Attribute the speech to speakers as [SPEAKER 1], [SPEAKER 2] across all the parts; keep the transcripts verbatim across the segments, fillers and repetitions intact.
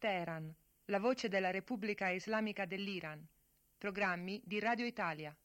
[SPEAKER 1] Teheran, la voce della Repubblica Islamica dell'Iran. Programmi di Radio Italia.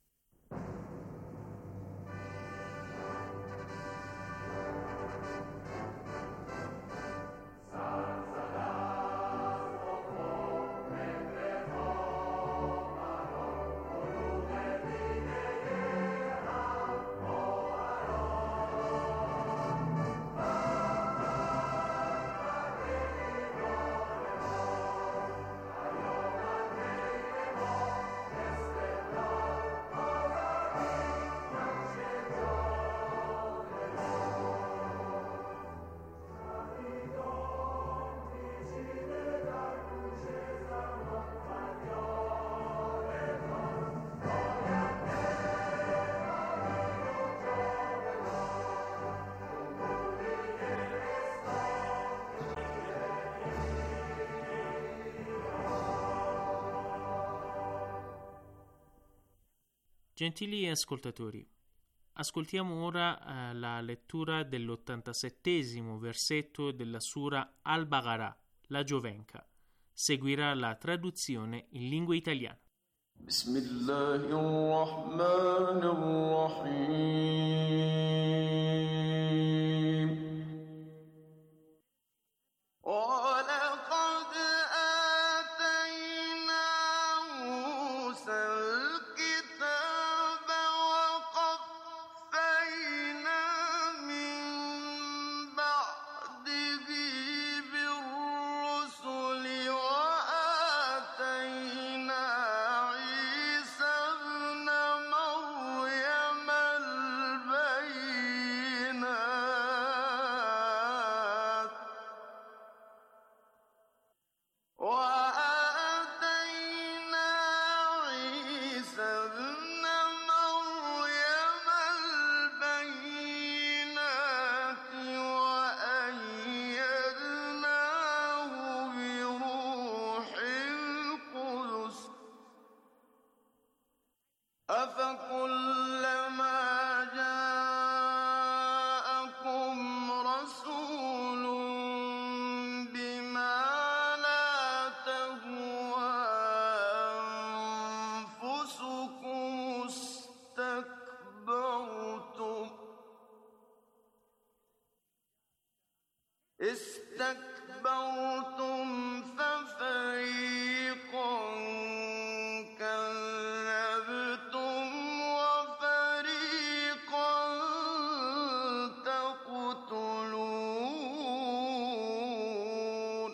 [SPEAKER 2] Gentili ascoltatori, ascoltiamo ora eh, la lettura dell'ottantasettesimo versetto della Sura Al-Baqarah, la Giovenca. Seguirà la traduzione in lingua italiana.
[SPEAKER 3] Bismillahirrahmanirrahim. وَلَقَدْ آتَيْنَا مُوسَى الْكِتَابَ وَقَفَّيْنَا مِن بَعْدِهِ بِالرُّسُلِ وَآتَيْنَا عِيسَى ابْنَ مَرْيَمَ الْبَيِّنَاتِ وآتينا عيسى ابن مريم البينات وأيدناه بروح القدس أفكلما جاءكم رسول بما أنفسكم استكبرتم استكبرتم ففريقا كذبتم وفريقا تقتلون.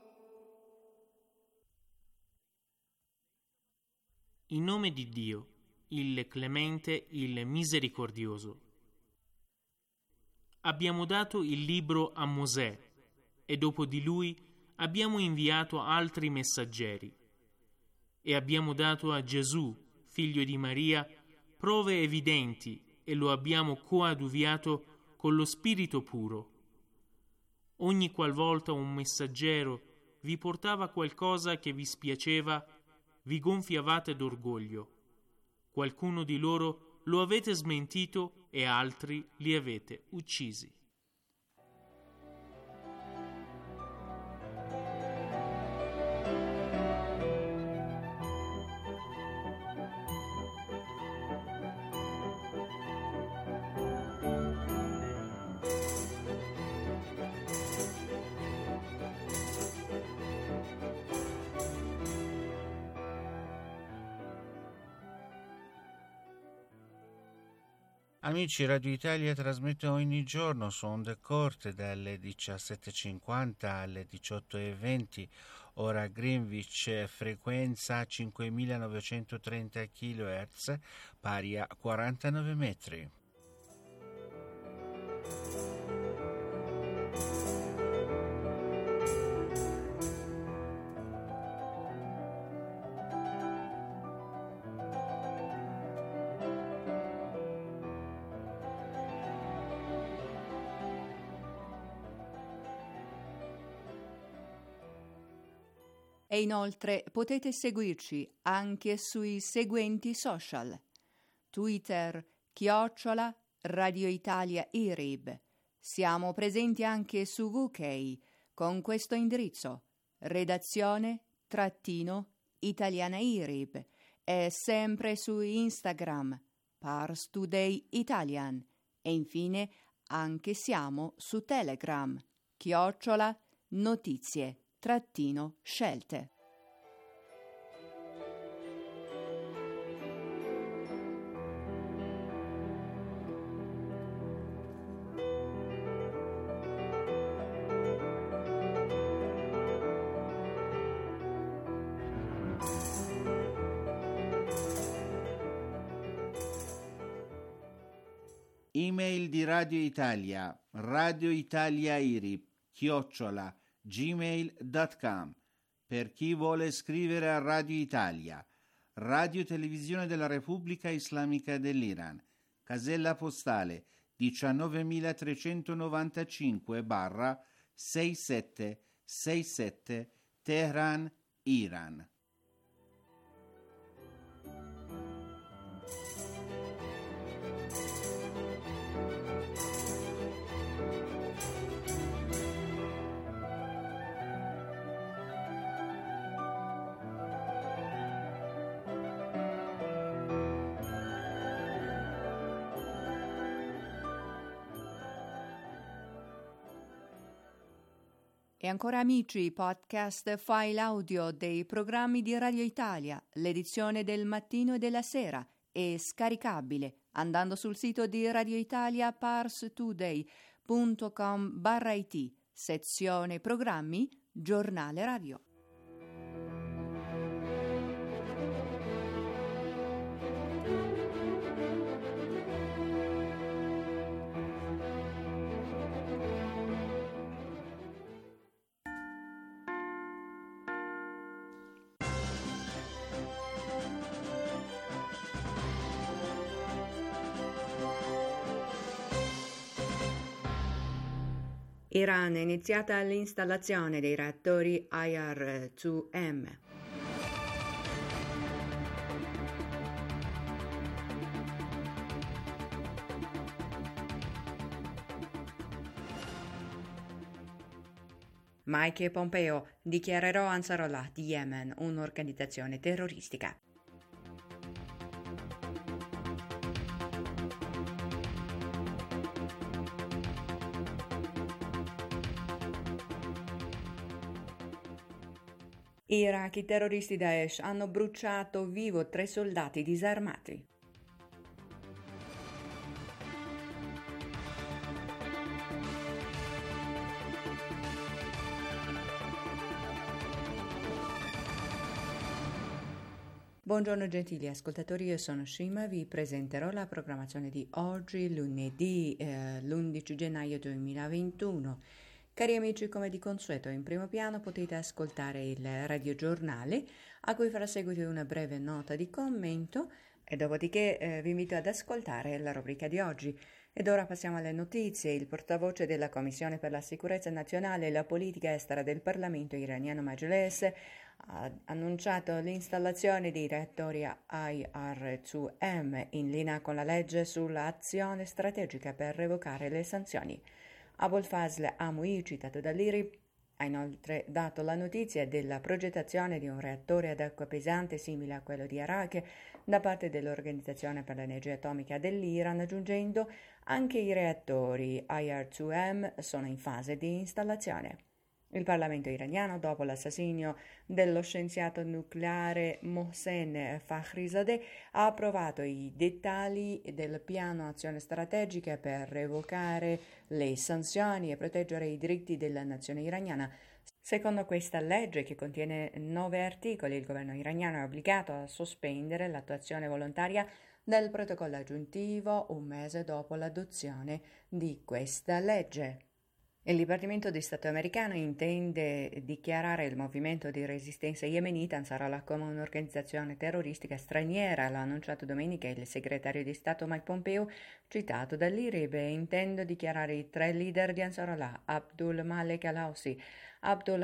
[SPEAKER 2] In nome di Dio, il Clemente, il Misericordioso. Abbiamo dato il libro a Mosè e dopo di lui abbiamo inviato altri messaggeri e abbiamo dato a Gesù, figlio di Maria, prove evidenti e lo abbiamo coadiuviato con lo Spirito puro. Ogni qualvolta un messaggero vi portava qualcosa che vi spiaceva, vi gonfiavate d'orgoglio. Qualcuno di loro lo avete smentito e altri li avete uccisi.
[SPEAKER 4] Amici, Radio Italia trasmette ogni giorno su onde corte dalle diciassette e cinquanta alle diciotto e venti, ora Greenwich, frequenza cinquemilanovecentotrenta chilohertz, pari a quarantanove metri.
[SPEAKER 5] E inoltre potete seguirci anche sui seguenti social: Twitter, chiocciola, Radio Italia I R I B. Siamo presenti anche su U K con questo indirizzo: redazione trattino Italiana I R I B e sempre su Instagram Pars Today Italian e infine anche siamo su Telegram chiocciola notizie trattino scelte.
[SPEAKER 4] Email di Radio Italia, Radio Italia I R I B, chiocciola, gmail punto com. Per chi vuole scrivere a Radio Italia, Radio Televisione della Repubblica Islamica dell'Iran, casella postale diciannovemilatrecentonovantacinque sessantasette Teheran, Iran.
[SPEAKER 5] E ancora amici, podcast file audio dei programmi di Radio Italia, l'edizione del mattino e della sera è scaricabile andando sul sito di Radio Italia parstoday punto com barra it, sezione programmi, giornale radio. Iran è iniziata l'installazione dei reattori I R due M. Mike Pompeo dichiarerò Ansarallah di Yemen un'organizzazione terroristica. Iraq, i terroristi Daesh hanno bruciato vivo tre soldati disarmati. Buongiorno gentili ascoltatori, io sono Shima, vi presenterò la programmazione di oggi, lunedì eh, l'undici gennaio duemilaventuno. Cari amici, come di consueto, in primo piano potete ascoltare il radiogiornale, a cui farà seguito una breve nota di commento e dopodiché eh, vi invito ad ascoltare la rubrica di oggi. Ed ora passiamo alle notizie. Il portavoce della Commissione per la Sicurezza Nazionale e la Politica Estera del Parlamento iraniano Majles ha annunciato l'installazione di reattori I R due M in linea con la legge sull'azione strategica per revocare le sanzioni. Abolfazl Amouy, citato dall'I R I B, ha inoltre dato la notizia della progettazione di un reattore ad acqua pesante simile a quello di Arak da parte dell'Organizzazione per l'Energia Atomica dell'Iran, aggiungendo anche i reattori I R due M sono in fase di installazione. Il Parlamento iraniano, dopo l'assassinio dello scienziato nucleare Mohsen Fakhrizadeh, ha approvato i dettagli del piano azione strategica per revocare le sanzioni e proteggere i diritti della nazione iraniana. Secondo questa legge, che contiene nove articoli, il governo iraniano è obbligato a sospendere l'attuazione volontaria del protocollo aggiuntivo un mese dopo l'adozione di questa legge. Il Dipartimento di Stato americano intende dichiarare il movimento di resistenza yemenita Ansarallah come un'organizzazione terroristica straniera. L'ha annunciato domenica il segretario di Stato Mike Pompeo, citato dall'I R I B. Intendo dichiarare i tre leader di Ansarallah, Abdul Malek al-Houthi, Abdul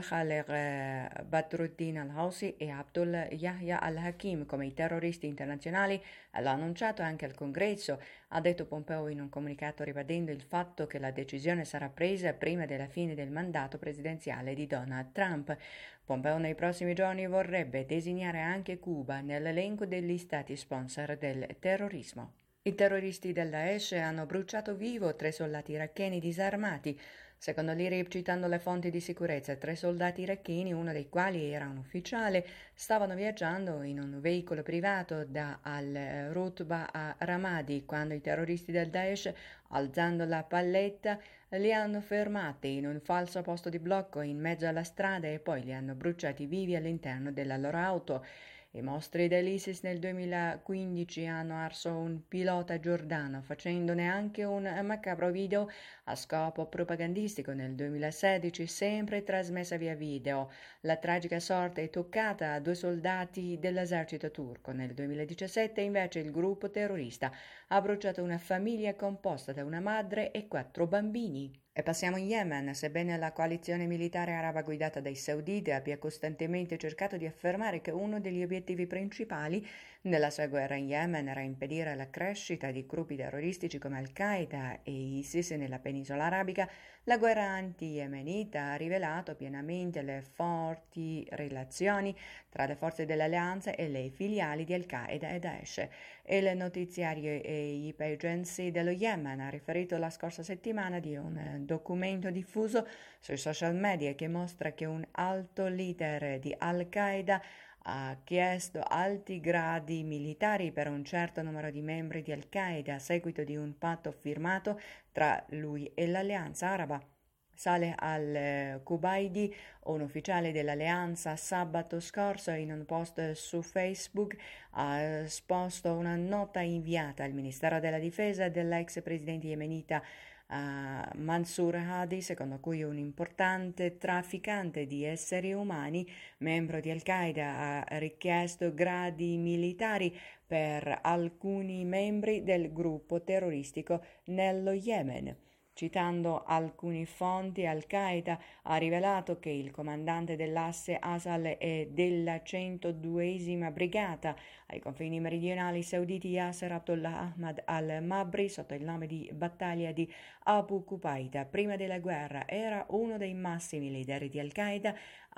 [SPEAKER 5] Khaled Badruddin al-Houthi e Abdul Yahya al-Hakim come i terroristi internazionali. L'ha annunciato anche al Congresso, ha detto Pompeo in un comunicato ribadendo il fatto che la decisione sarà presa prima della fine del mandato presidenziale di Donald Trump. Pompeo nei prossimi giorni vorrebbe designare anche Cuba nell'elenco degli stati sponsor del terrorismo. I terroristi del Daesh hanno bruciato vivo tre soldati iracheni disarmati. Secondo l'I R I B, citando le fonti di sicurezza, tre soldati iracheni, uno dei quali era un ufficiale, stavano viaggiando in un veicolo privato da Al-Rutba a Ramadi quando i terroristi del Daesh, alzando la palletta, li hanno fermati in un falso posto di blocco in mezzo alla strada e poi li hanno bruciati vivi all'interno della loro auto. I mostri dell'ISIS nel duemilaquindici hanno arso un pilota giordano facendone anche un macabro video a scopo propagandistico. Nel duemilasedici, sempre trasmessa via video, la tragica sorte è toccata a due soldati dell'esercito turco. Nel duemiladiciassette invece il gruppo terrorista ha bruciato una famiglia composta da una madre e quattro bambini. E passiamo in Yemen. Sebbene la coalizione militare araba guidata dai sauditi abbia costantemente cercato di affermare che uno degli obiettivi principali nella sua guerra in Yemen era impedire la crescita di gruppi terroristici come Al-Qaeda e ISIS nella penisola arabica, la guerra anti-yemenita ha rivelato pienamente le forti relazioni tra le forze dell'alleanza e le filiali di Al-Qaeda e Daesh. Il notiziario A I P Agency dello Yemen ha riferito la scorsa settimana di un documento diffuso sui social media che mostra che un alto leader di Al-Qaeda ha chiesto alti gradi militari per un certo numero di membri di Al-Qaeda a seguito di un patto firmato tra lui e l'Alleanza Araba. Saleh al-Kubaidi, un ufficiale dell'Alleanza, sabato scorso in un post su Facebook ha esposto una nota inviata al Ministero della Difesa dell'ex presidente yemenita Uh, Mansour Hadi, secondo cui un importante trafficante di esseri umani, membro di Al-Qaeda, ha richiesto gradi militari per alcuni membri del gruppo terroristico nello Yemen. Citando alcune fonti, Al-Qaeda ha rivelato che il comandante dell'asse Asal e della centoduesima brigata ai confini meridionali sauditi Yasser Abdullah Ahmad al-Mabri, sotto il nome di battaglia di Abu Qubaida, prima della guerra era uno dei massimi leader di Al-Qaeda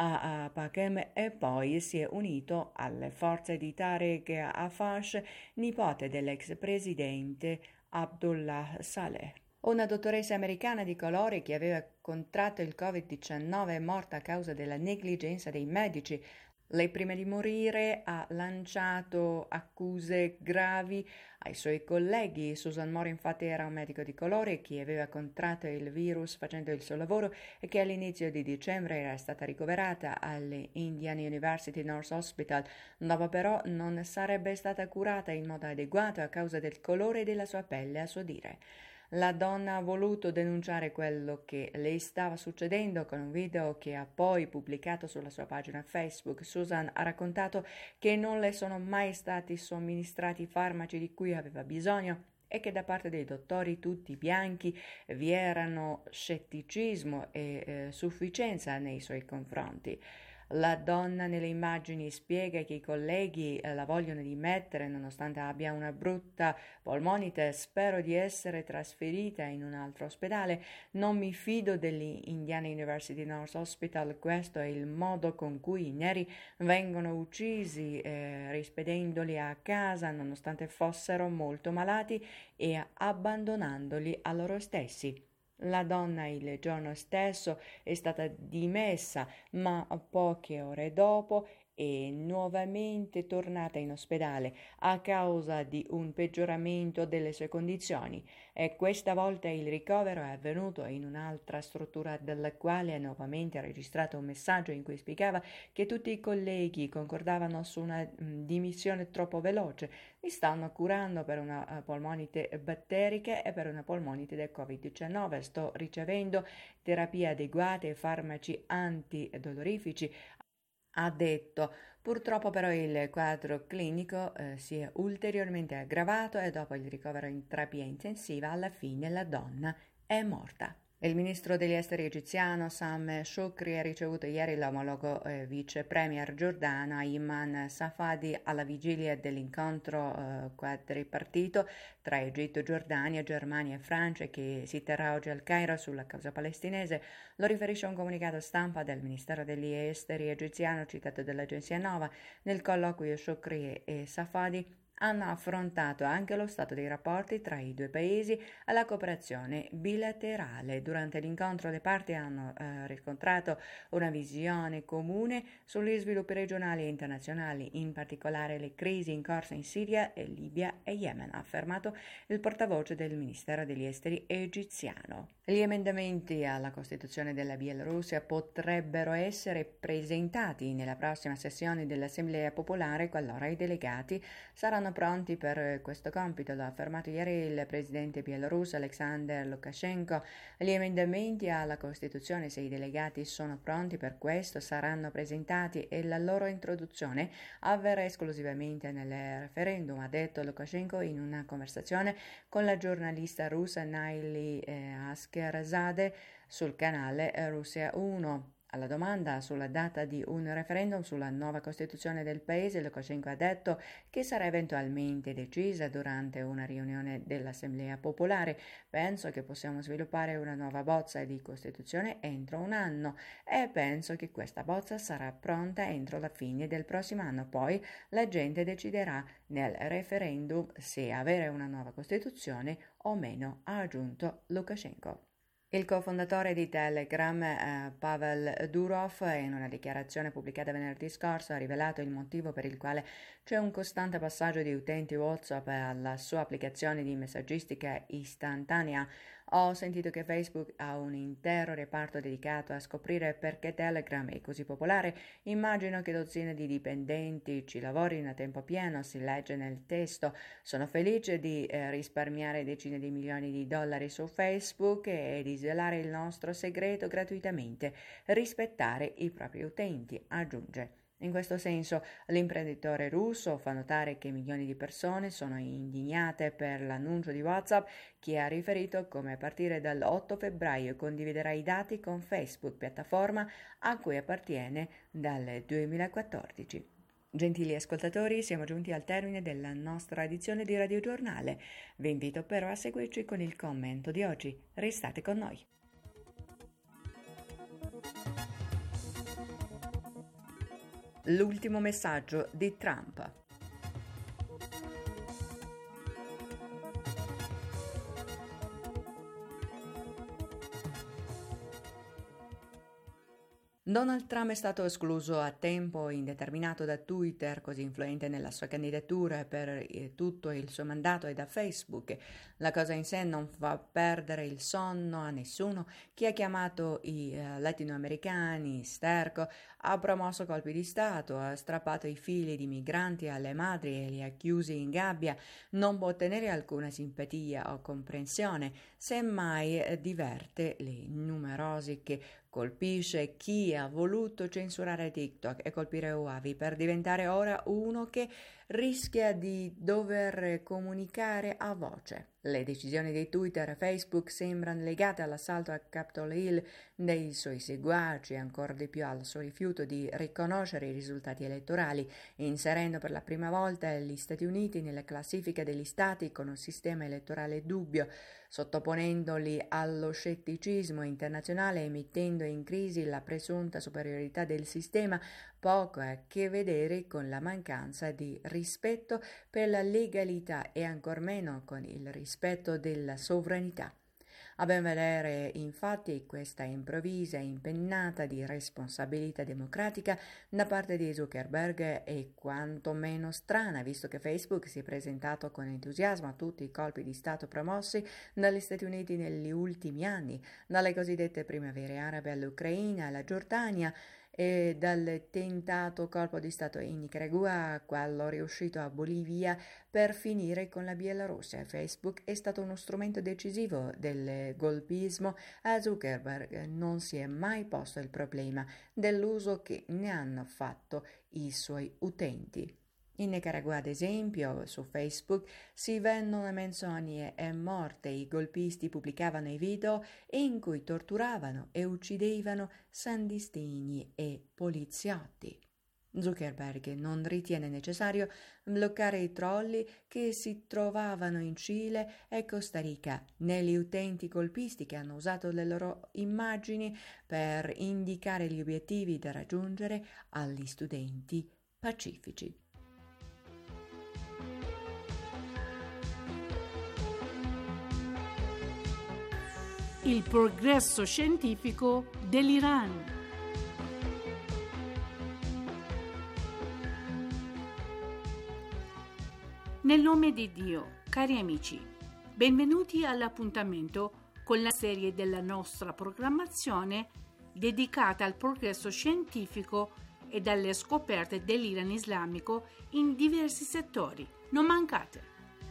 [SPEAKER 5] a Bakem e poi si è unito alle forze di Tariq Afash, nipote dell'ex presidente Abdullah Saleh. Una dottoressa americana di colore che aveva contratto il covid diciannove è morta a causa della negligenza dei medici. Lei, prima di morire, ha lanciato accuse gravi ai suoi colleghi. Susan Moore, infatti, era un medico di colore che aveva contratto il virus facendo il suo lavoro e che all'inizio di dicembre era stata ricoverata alle Indiana University North Hospital. Dopo però non sarebbe stata curata in modo adeguato a causa del colore della sua pelle, a suo dire. La donna ha voluto denunciare quello che le stava succedendo con un video che ha poi pubblicato sulla sua pagina Facebook. Susan ha raccontato che non le sono mai stati somministrati i farmaci di cui aveva bisogno e che da parte dei dottori tutti bianchi vi erano scetticismo e eh, sufficienza nei suoi confronti. La donna nelle immagini spiega che i colleghi la vogliono dimettere nonostante abbia una brutta polmonite. Spero di essere trasferita in un altro ospedale. Non mi fido dell'Indiana University North Hospital. Questo è il modo con cui i neri vengono uccisi, eh, rispedendoli a casa nonostante fossero molto malati e abbandonandoli a loro stessi. La donna il giorno stesso è stata dimessa, ma poche ore dopo è nuovamente tornata in ospedale a causa di un peggioramento delle sue condizioni e questa volta il ricovero è avvenuto in un'altra struttura della quale ha nuovamente registrato un messaggio in cui spiegava che tutti i colleghi concordavano su una mh, dimissione troppo veloce. Mi stanno curando per una uh, polmonite batterica e per una polmonite del covid diciannove. Sto ricevendo terapie adeguate e farmaci antidolorifici, ha detto. Purtroppo però il quadro clinico eh, si è ulteriormente aggravato e dopo il ricovero in terapia intensiva alla fine la donna è morta. Il ministro degli esteri egiziano Sam Shukri ha ricevuto ieri l'omologo eh, vice premier giordano Ayman Safadi alla vigilia dell'incontro eh, quadripartito tra Egitto, Giordania, Germania e Francia che si terrà oggi al Cairo sulla causa palestinese. Lo riferisce un comunicato stampa del Ministero degli Esteri egiziano citato dall'agenzia Nova. Nel colloquio Shukri e Safadi hanno affrontato anche lo stato dei rapporti tra i due paesi e la cooperazione bilaterale. Durante l'incontro le parti hanno eh, riscontrato una visione comune sugli sviluppi regionali e internazionali, in particolare le crisi in corso in Siria, Libia e Yemen, ha affermato il portavoce del Ministero degli Esteri egiziano. Gli emendamenti alla Costituzione della Bielorussia potrebbero essere presentati nella prossima sessione dell'Assemblea Popolare qualora i delegati saranno pronti per questo compito, l'ha affermato ieri il presidente bielorusso Alexander Lukashenko. Gli emendamenti alla Costituzione, se i delegati sono pronti per questo, saranno presentati e la loro introduzione avverrà esclusivamente nel referendum, ha detto Lukashenko in una conversazione con la giornalista russa Naili eh, Askerzadeh sul canale Russia uno. Alla domanda sulla data di un referendum sulla nuova Costituzione del paese, Lukashenko ha detto che sarà eventualmente decisa durante una riunione dell'Assemblea Popolare. Penso che possiamo sviluppare una nuova bozza di Costituzione entro un anno e penso che questa bozza sarà pronta entro la fine del prossimo anno. Poi la gente deciderà nel referendum se avere una nuova Costituzione o meno, ha aggiunto Lukashenko. Il cofondatore di Telegram, eh, Pavel Durov, in una dichiarazione pubblicata venerdì scorso ha rivelato il motivo per il quale c'è un costante passaggio di utenti WhatsApp alla sua applicazione di messaggistica istantanea. Ho sentito che Facebook ha un intero reparto dedicato a scoprire perché Telegram è così popolare. Immagino che dozzine di dipendenti ci lavorino a tempo pieno, si legge nel testo. Sono felice di eh, risparmiare decine di milioni di dollari su Facebook e di svelare il nostro segreto gratuitamente, rispettare i propri utenti, aggiunge. In questo senso, l'imprenditore russo fa notare che milioni di persone sono indignate per l'annuncio di WhatsApp, che ha riferito come a partire dall'otto febbraio condividerà i dati con Facebook, piattaforma a cui appartiene dal duemilaquattordici. Gentili ascoltatori, siamo giunti al termine della nostra edizione di Radio Giornale. Vi invito però a seguirci con il commento di oggi. Restate con noi. L'ultimo messaggio di Trump. Donald Trump è stato escluso a tempo indeterminato da Twitter, così influente nella sua candidatura per tutto il suo mandato, e da Facebook. La cosa in sé non fa perdere il sonno a nessuno. Chi ha chiamato i uh, latinoamericani sterco, ha promosso colpi di Stato, ha strappato i figli di migranti alle madri e li ha chiusi in gabbia, non può ottenere alcuna simpatia o comprensione, semmai eh, diverte le numerosi che colpisce chi ha voluto censurare TikTok e colpire Huawei per diventare ora uno che rischia di dover comunicare a voce. Le decisioni di Twitter e Facebook sembrano legate all'assalto a Capitol Hill dei suoi seguaci, ancora di più al suo rifiuto di riconoscere i risultati elettorali, inserendo per la prima volta gli Stati Uniti nella classifica degli stati con un sistema elettorale dubbio, sottoponendoli allo scetticismo internazionale e mettendo in crisi la presunta superiorità del sistema, poco a che vedere con la mancanza di rispetto per la legalità e ancor meno con il rispetto della sovranità. A ben vedere, infatti, questa improvvisa impennata di responsabilità democratica da parte di Zuckerberg è quantomeno strana, visto che Facebook si è presentato con entusiasmo a tutti i colpi di Stato promossi dagli Stati Uniti negli ultimi anni, dalle cosiddette primavere arabe all'Ucraina, alla Giordania, e dal tentato colpo di Stato in Nicaragua a quello riuscito a Bolivia per finire con la Bielorussia. Facebook è stato uno strumento decisivo del golpismo. A Zuckerberg non si è mai posto il problema dell'uso che ne hanno fatto i suoi utenti. In Nicaragua, ad esempio, su Facebook si vendono menzogne e morte. I golpisti pubblicavano i video in cui torturavano e uccidevano sandistini e poliziotti. Zuckerberg non ritiene necessario bloccare i trolli che si trovavano in Cile e Costa Rica, né gli utenti golpisti che hanno usato le loro immagini per indicare gli obiettivi da raggiungere agli studenti pacifici.
[SPEAKER 6] Il progresso scientifico dell'Iran. Nel nome di Dio, cari amici, benvenuti all'appuntamento con la serie della nostra programmazione dedicata al progresso scientifico e alle scoperte dell'Iran islamico in diversi settori. Non mancate!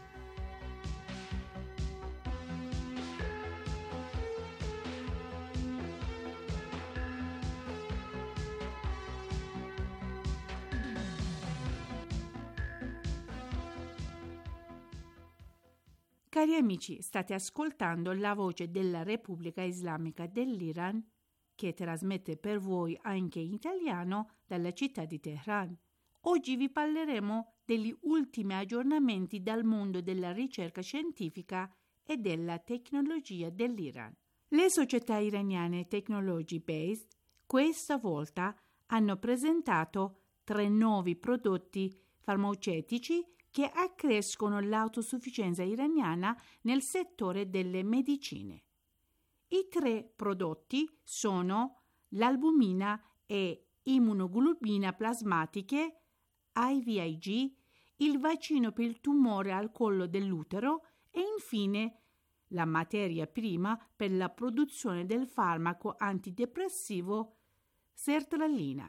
[SPEAKER 6] Cari amici, state ascoltando la voce della Repubblica Islamica dell'Iran che trasmette per voi anche in italiano dalla città di Teheran. Oggi vi parleremo degli ultimi aggiornamenti dal mondo della ricerca scientifica e della tecnologia dell'Iran. Le società iraniane Technology Based questa volta hanno presentato tre nuovi prodotti farmaceutici che accrescono l'autosufficienza iraniana nel settore delle medicine. I tre prodotti sono l'albumina e immunoglobulina plasmatiche I V I G, il vaccino per il tumore al collo dell'utero e infine la materia prima per la produzione del farmaco antidepressivo sertralina.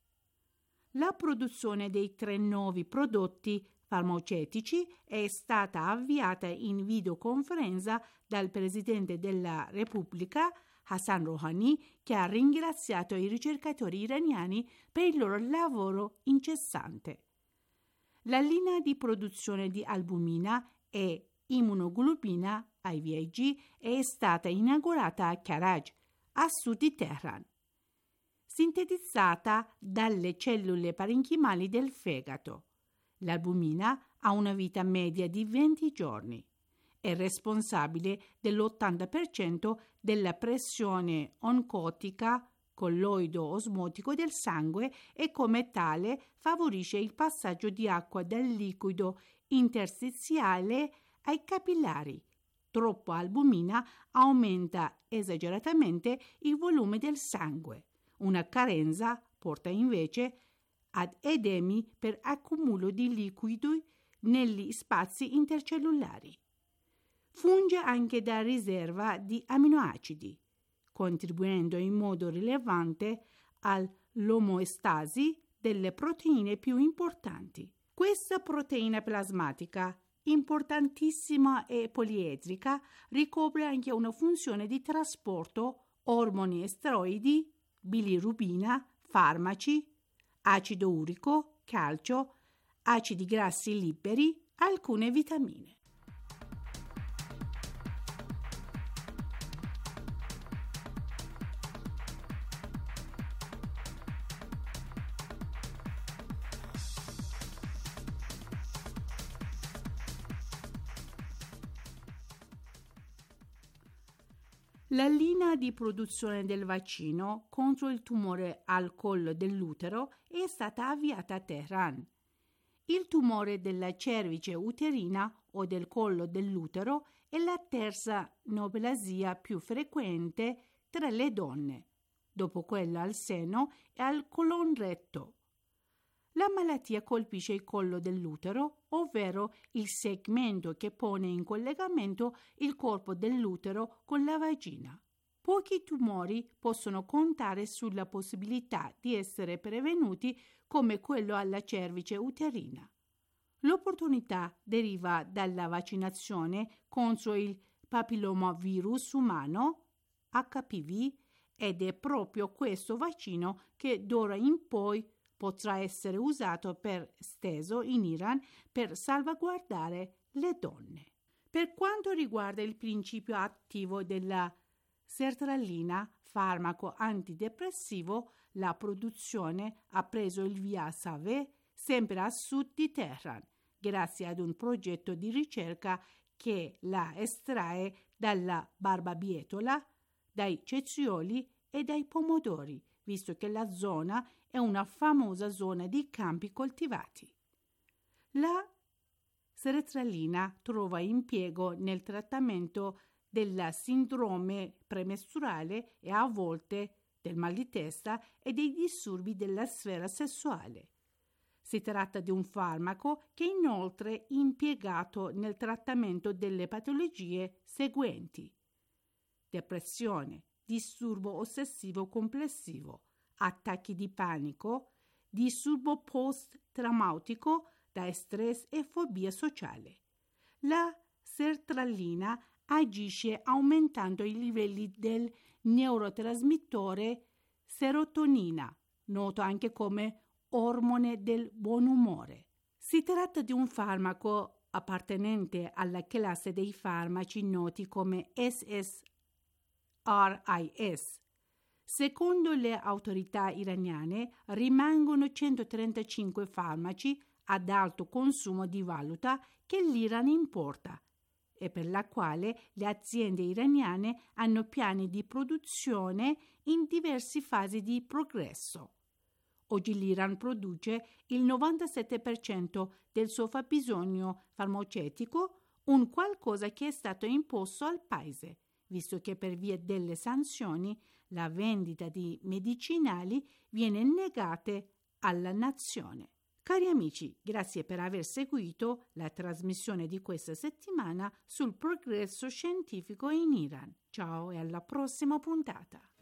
[SPEAKER 6] La produzione dei tre nuovi prodotti farmaceutici è stata avviata in videoconferenza dal Presidente della Repubblica, Hassan Rouhani, che ha ringraziato i ricercatori iraniani per il loro lavoro incessante. La linea di produzione di albumina e immunoglobulina I V I G è stata inaugurata a Karaj, a sud di Teheran. Sintetizzata dalle cellule parenchimali del fegato. L'albumina ha una vita media di venti giorni. È responsabile dell'ottanta per cento della pressione oncotica colloido-osmotico del sangue e come tale favorisce il passaggio di acqua dal liquido interstiziale ai capillari. Troppa albumina aumenta esageratamente il volume del sangue. Una carenza porta invece ad edemi per accumulo di liquidi negli spazi intercellulari. Funge anche da riserva di aminoacidi, contribuendo in modo rilevante all'omeostasi delle proteine più importanti. Questa proteina plasmatica, importantissima e poliedrica, ricopre anche una funzione di trasporto ormoni e steroidi, bilirubina, farmaci, acido urico, calcio, acidi grassi liberi, alcune vitamine. La linea di produzione del vaccino contro il tumore al collo dell'utero è stata avviata a Teheran. Il tumore della cervice uterina o del collo dell'utero è la terza neoplasia più frequente tra le donne, dopo quella al seno e al colon retto. La malattia colpisce il collo dell'utero, ovvero il segmento che pone in collegamento il corpo dell'utero con la vagina. Pochi tumori possono contare sulla possibilità di essere prevenuti come quello alla cervice uterina. L'opportunità deriva dalla vaccinazione contro il papillomavirus umano, H P V, ed è proprio questo vaccino che d'ora in poi potrà essere usato per esteso in Iran per salvaguardare le donne. Per quanto riguarda il principio attivo della sertralina, farmaco antidepressivo, la produzione ha preso il via a Saveh, sempre a sud di Teheran, grazie ad un progetto di ricerca che la estrae dalla barbabietola, dai cetrioli e dai pomodori, visto che la zona è una famosa zona di campi coltivati. La sertralina trova impiego nel trattamento della sindrome premestruale e a volte del mal di testa e dei disturbi della sfera sessuale. Si tratta di un farmaco che è inoltre impiegato nel trattamento delle patologie seguenti: depressione, disturbo ossessivo complessivo, attacchi di panico, disturbo post-traumatico da stress e fobia sociale. La sertralina agisce aumentando i livelli del neurotrasmettore serotonina, noto anche come ormone del buon umore. Si tratta di un farmaco appartenente alla classe dei farmaci noti come S S R I S. Secondo le autorità iraniane rimangono centotrentacinque farmaci ad alto consumo di valuta che l'Iran importa e per la quale le aziende iraniane hanno piani di produzione in diverse fasi di progresso. Oggi l'Iran produce il novantasette per cento del suo fabbisogno farmaceutico, un qualcosa che è stato imposto al paese, visto che per via delle sanzioni la vendita di medicinali viene negata alla nazione. Cari amici, grazie per aver seguito la trasmissione di questa settimana sul progresso scientifico in Iran. Ciao e alla prossima puntata.